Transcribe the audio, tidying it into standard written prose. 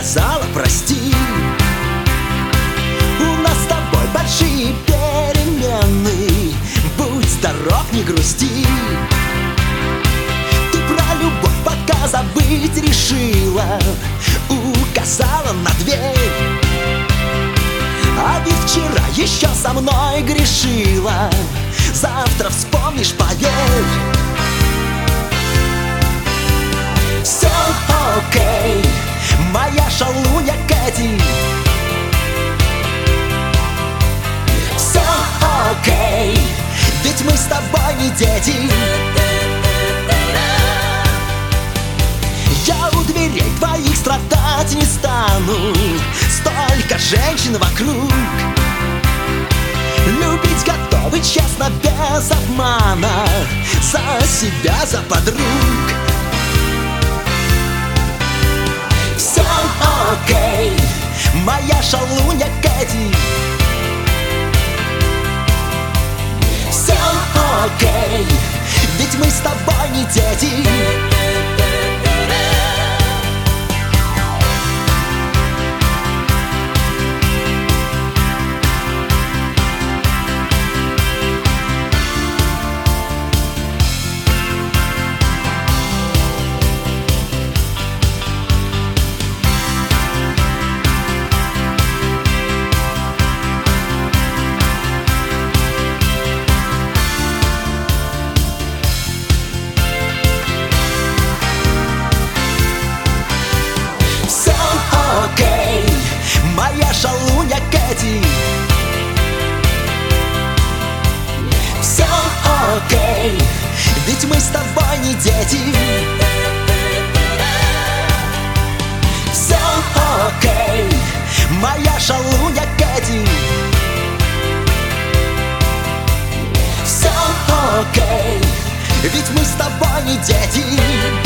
сказала прости. У нас с тобой большие перемены, будь здоров, не грусти. Ты про любовь пока забыть решила, указала на дверь. А ведь вчера еще со мной грешила, завтра вспомнишь, поверь. Все окей, моя шалунья Кэти. Все окей, ведь мы с тобой не дети. Я у дверей твоих страдать не стану, столько женщин вокруг. Любить готовы честно, без обмана, за себя, за подруг. Все окей, моя шалунья Кэти. Все окей, ведь мы с тобой не дети. Моя шалунья Кэти. Все окей, ведь мы с тобой не дети. Все окей, моя шалунья Кэти. Все окей, ведь мы с тобой не дети.